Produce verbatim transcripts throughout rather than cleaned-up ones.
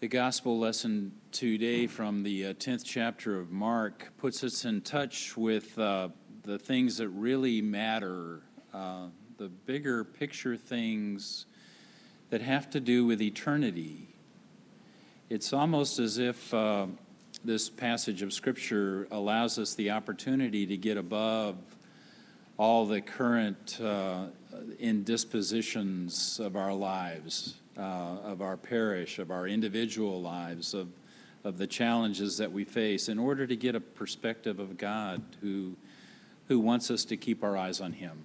The gospel lesson today from the uh, tenth chapter of Mark puts us in touch with uh, the things that really matter, uh, the bigger picture things that have to do with eternity. It's almost as if uh, this passage of Scripture allows us the opportunity to get above all the current uh, indispositions of our lives, uh, of our parish, of our individual lives, of, of the challenges that we face, in order to get a perspective of God who, who wants us to keep our eyes on Him.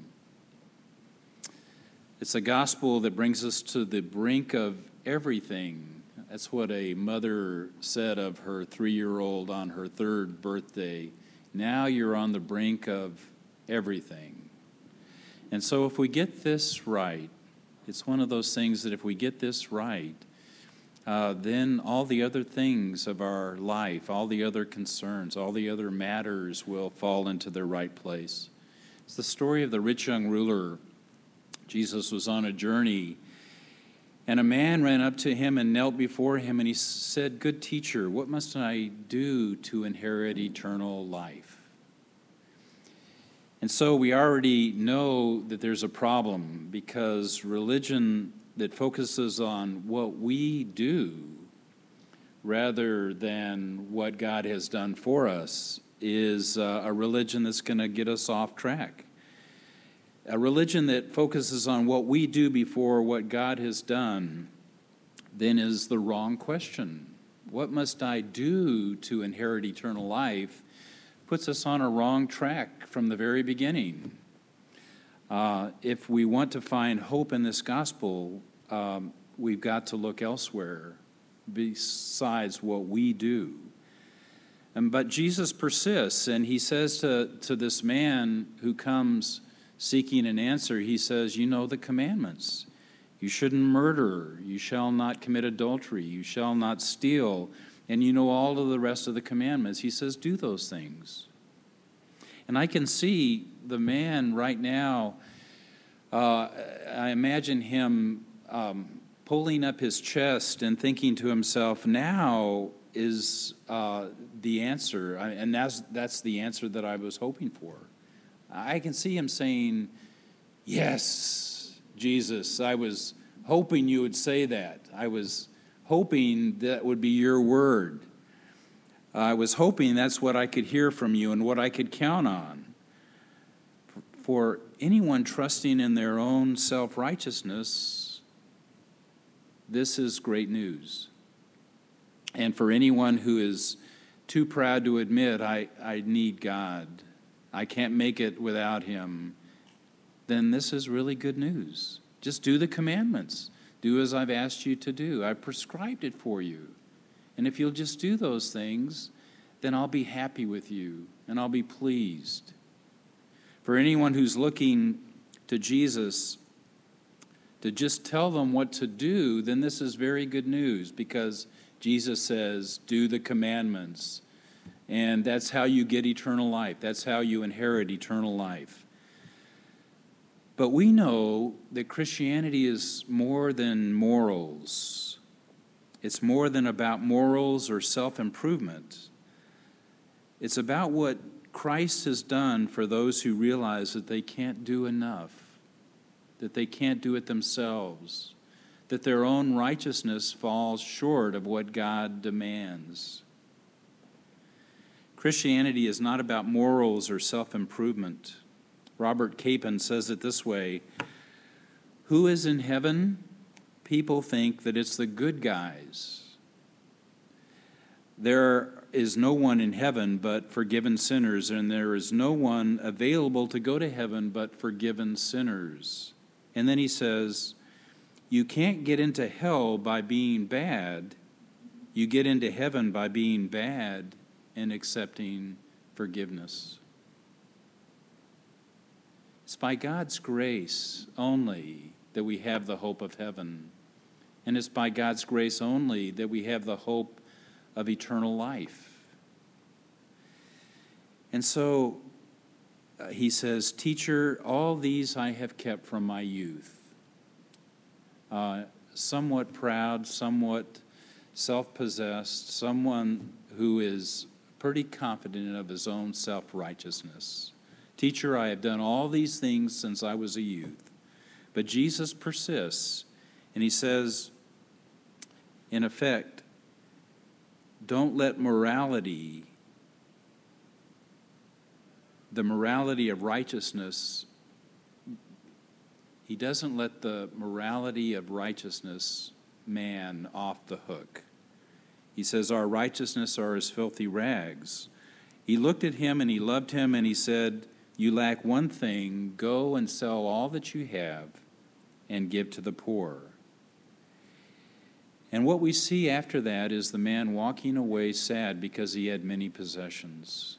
It's a gospel that brings us to the brink of everything. That's what a mother said of her three-year-old on her third birthday. Now you're on the brink of everything. And so if we get this right, it's one of those things that if we get this right, uh, then all the other things of our life, all the other concerns, all the other matters will fall into their right place. It's the story of the rich young ruler. Jesus was on a journey, and a man ran up to him and knelt before him, and he said, "Good teacher, what must I do to inherit eternal life?" And so we already know that there's a problem, because religion that focuses on what we do rather than what God has done for us is uh, a religion that's going to get us off track. A religion that focuses on what we do before what God has done then is the wrong question. What must I do to inherit eternal life? Puts us on a wrong track from the very beginning. Uh, if we want to find hope in this gospel, um, we've got to look elsewhere besides what we do. And, but Jesus persists, and he says to, to this man who comes seeking an answer, he says, you know the commandments. You shouldn't murder. You shall not commit adultery. You shall not steal. And you know all of the rest of the commandments. He says, do those things. And I can see the man right now, uh, I imagine him um, pulling up his chest and thinking to himself, now is uh, the answer. And that's, that's the answer that I was hoping for. I can see him saying, yes, Jesus, I was hoping you would say that. I was hoping that would be your word. I was hoping that's what I could hear from you and what I could count on. For anyone trusting in their own self-righteousness, this is great news. And for anyone who is too proud to admit, I, I need God, I can't make it without Him, then this is really good news. Just do the commandments. Do as I've asked you to do. I've prescribed it for you. And if you'll just do those things, then I'll be happy with you and I'll be pleased. For anyone who's looking to Jesus to just tell them what to do, then this is very good news, because Jesus says, do the commandments. And that's how you get eternal life. That's how you inherit eternal life. But we know that Christianity is more than morals. It's more than about morals or self-improvement. It's about what Christ has done for those who realize that they can't do enough, that they can't do it themselves, that their own righteousness falls short of what God demands. Christianity is not about morals or self-improvement. Robert Capon says it this way: who is in heaven? People think that it's the good guys. There is no one in heaven but forgiven sinners, and there is no one available to go to heaven but forgiven sinners. And then he says, you can't get into hell by being bad. You get into heaven by being bad and accepting forgiveness. It's by God's grace only that we have the hope of heaven. And it's by God's grace only that we have the hope of eternal life. And so uh, he says, teacher, all these I have kept from my youth. Uh, somewhat proud, somewhat self-possessed, someone who is pretty confident of his own self-righteousness. Teacher, I have done all these things since I was a youth. But Jesus persists, and he says, in effect, don't let morality, the morality of righteousness, he doesn't let the morality of righteousness man off the hook. He says, our righteousness are as filthy rags. He looked at him and he loved him and he said, you lack one thing, go and sell all that you have and give to the poor. And what we see after that is the man walking away sad because he had many possessions.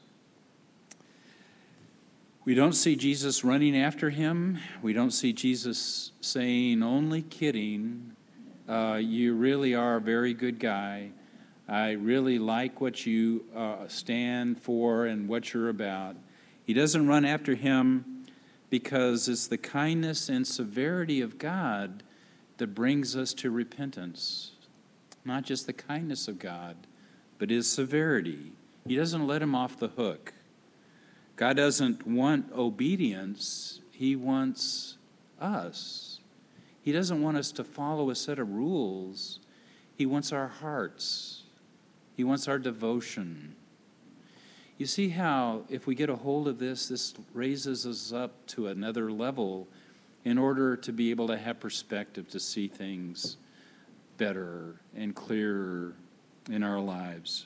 We don't see Jesus running after him. We don't see Jesus saying, only kidding, uh, you really are a very good guy. I really like what you uh, stand for and what you're about. He doesn't run after him because it's the kindness and severity of God that brings us to repentance. Not just the kindness of God, but his severity. He doesn't let him off the hook. God doesn't want obedience. He wants us. He doesn't want us to follow a set of rules. He wants our hearts. He wants our devotion. You see how if we get a hold of this, this raises us up to another level in order to be able to have perspective to see things better and clearer in our lives.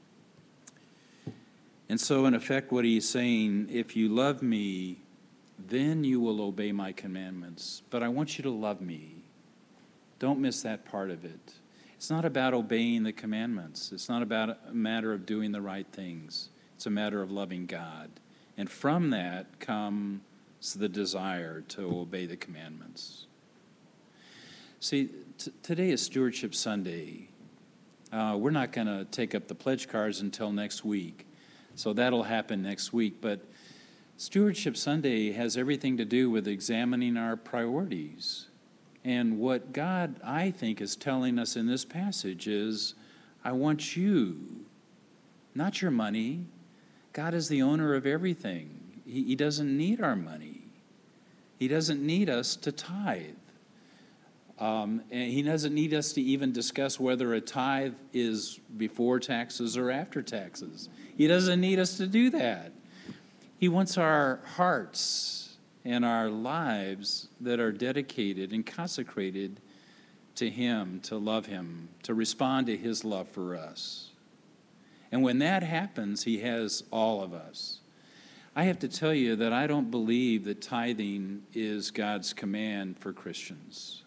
And so, in effect, what he's saying, if you love me, then you will obey my commandments. But I want you to love me. Don't miss that part of it. It's not about obeying the commandments. It's not about a matter of doing the right things. It's a matter of loving God. And from that comes the desire to obey the commandments. See, t- today is Stewardship Sunday. Uh, we're not going to take up the pledge cards until next week. So that'll happen next week. But Stewardship Sunday has everything to do with examining our priorities. And what God, I think, is telling us in this passage is, I want you, not your money. God is the owner of everything. He, he doesn't need our money. He doesn't need us to tithe. Um, and he doesn't need us to even discuss whether a tithe is before taxes or after taxes. He doesn't need us to do that. He wants our hearts and our lives that are dedicated and consecrated to him, to love him, to respond to his love for us. And when that happens, he has all of us. I have to tell you that I don't believe that tithing is God's command for Christians.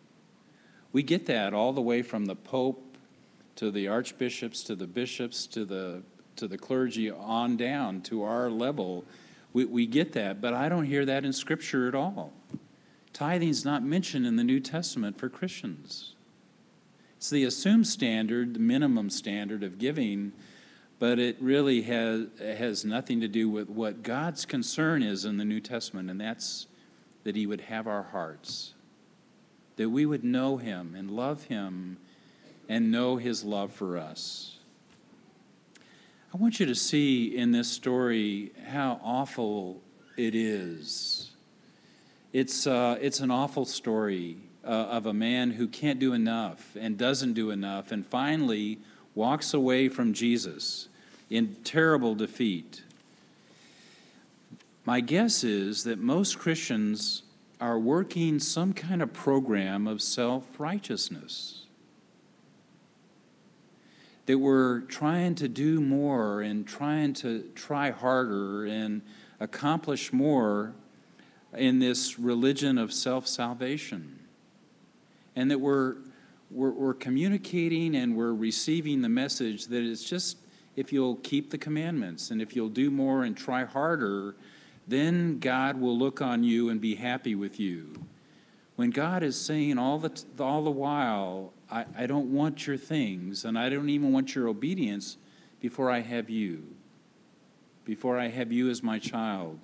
We get that all the way from the Pope to the archbishops, to the bishops, to the to the clergy on down to our level. We, we get that, but I don't hear that in Scripture at all. Tithing is not mentioned in the New Testament for Christians. It's the assumed standard, the minimum standard of giving, but it really has, has nothing to do with what God's concern is in the New Testament, and that's that he would have our hearts, that we would know him and love him and know his love for us. I want you to see in this story how awful it is. It's, uh, it's an awful story uh, of a man who can't do enough and doesn't do enough and finally walks away from Jesus in terrible defeat. My guess is that most Christians are working some kind of program of self-righteousness, that we're trying to do more and trying to try harder and accomplish more in this religion of self-salvation. And that we're, we're, we're communicating and we're receiving the message that it's just, if you'll keep the commandments and if you'll do more and try harder, then God will look on you and be happy with you. When God is saying all the all the while, I, I don't want your things, and I don't even want your obedience before I have you, before I have you as my child.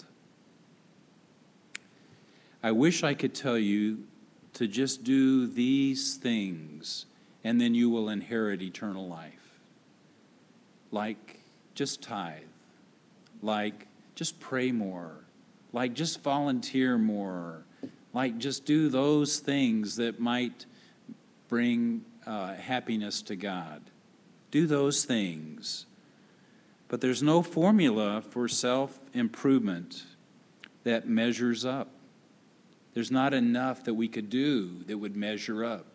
I wish I could tell you to just do these things, and then you will inherit eternal life. Like, just tithe. Like, just pray more. Like, just volunteer more. Like, just do those things that might bring uh, happiness to God. Do those things. But there's no formula for self-improvement that measures up. There's not enough that we could do that would measure up.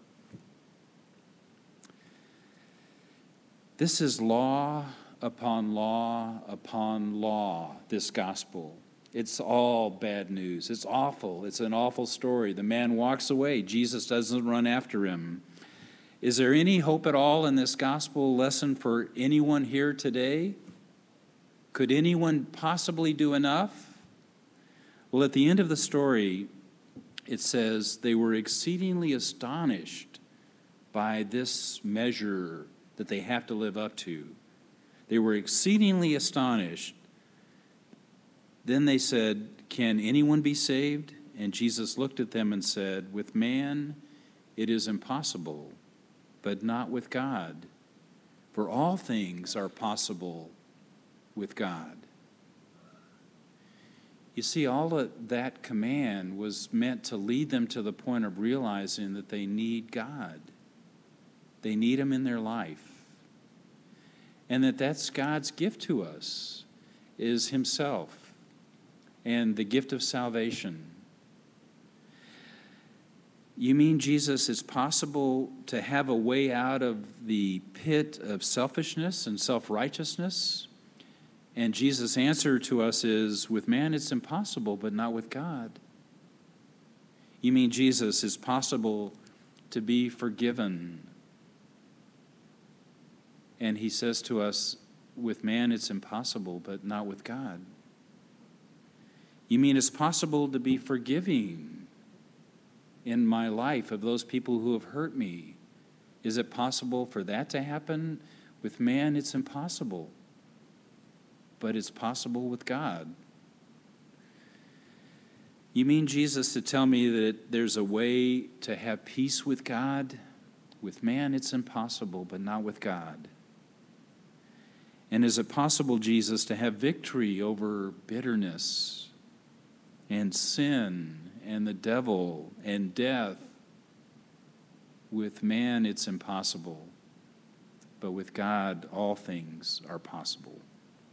This is law upon law upon law, this gospel. It's all bad news. It's awful. It's an awful story. The man walks away. Jesus doesn't run after him. Is there any hope at all in this gospel lesson for anyone here today? Could anyone possibly do enough? Well, at the end of the story, it says they were exceedingly astonished by this measure that they have to live up to. They were exceedingly astonished. Then they said, "Can anyone be saved?" And Jesus looked at them and said, "With man it is impossible, but not with God. For all things are possible with God." You see, all of that command was meant to lead them to the point of realizing that they need God. They need Him in their life. And that that's God's gift to us, is Himself and the gift of salvation. You mean, Jesus, it's possible to have a way out of the pit of selfishness and self-righteousness? And Jesus' answer to us is, with man it's impossible, but not with God. You mean, Jesus, it's possible to be forgiven? And He says to us, with man it's impossible, but not with God. You mean it's possible to be forgiving in my life of those people who have hurt me? Is it possible for that to happen? With man it's impossible, but it's possible with God. You mean, Jesus, to tell me that there's a way to have peace with God? With man it's impossible, but not with God. And is it possible, Jesus, to have victory over bitterness and sin and the devil and death? With man it's impossible, but with God all things are possible.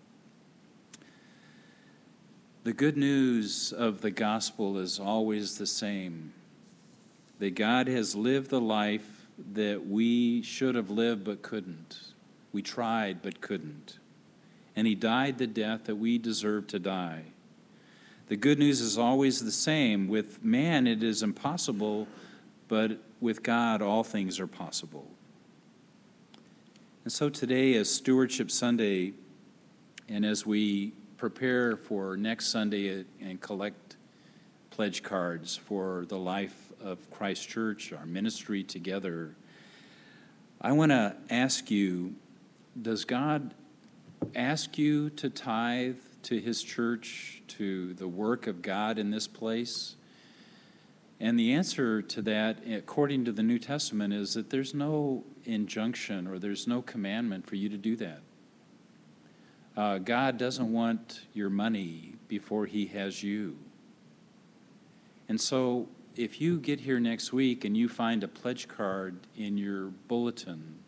The good news of the gospel is always the same, that God has lived the life that we should have lived but couldn't. We tried but couldn't. And He died the death that we deserve to die. The good news is always the same. With man it is impossible, but with God all things are possible. And so today, as Stewardship Sunday, and as we prepare for next Sunday and collect pledge cards for the life of Christ Church, our ministry together, I want to ask you, does God ask you to tithe to His church, to the work of God in this place? And the answer to that, according to the New Testament, is that there's no injunction or there's no commandment for you to do that. Uh, God doesn't want your money before He has you. And so if you get here next week and you find a pledge card in your bulletin,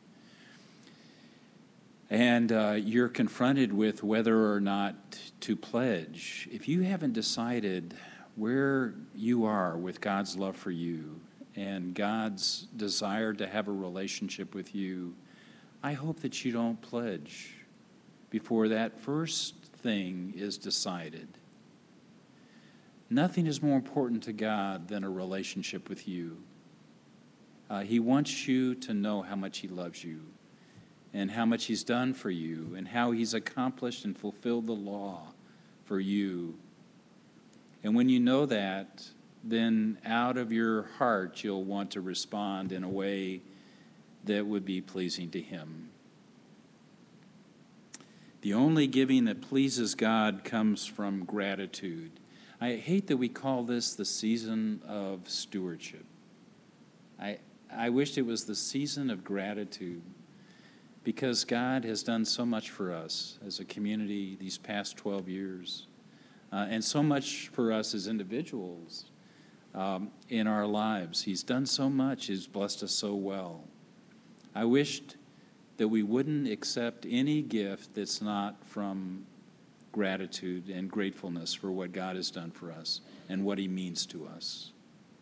and uh, you're confronted with whether or not to pledge, if you haven't decided where you are with God's love for you and God's desire to have a relationship with you, I hope that you don't pledge before that first thing is decided. Nothing is more important to God than a relationship with you. Uh, he wants you to know how much He loves you and how much He's done for you and how He's accomplished and fulfilled the law for you. And when you know that, then out of your heart you'll want to respond in a way that would be pleasing to Him. The only giving that pleases God comes from gratitude. I hate that we call this the season of stewardship. I I wished it was the season of gratitude, because God has done so much for us as a community these past twelve years, uh, and so much for us as individuals um, in our lives. He's done so much. He's blessed us so well. I wished that we wouldn't accept any gift that's not from gratitude and gratefulness for what God has done for us and what he means to us.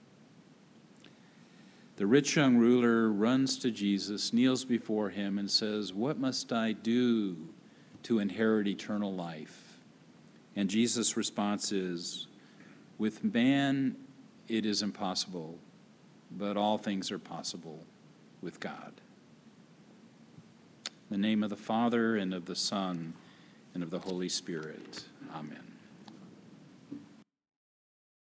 The rich young ruler runs to Jesus, kneels before him, and says, "What must I do to inherit eternal life?" And Jesus' response is, "With man it is impossible, but all things are possible with God." In the name of the Father, and of the Son, and of the Holy Spirit. Amen.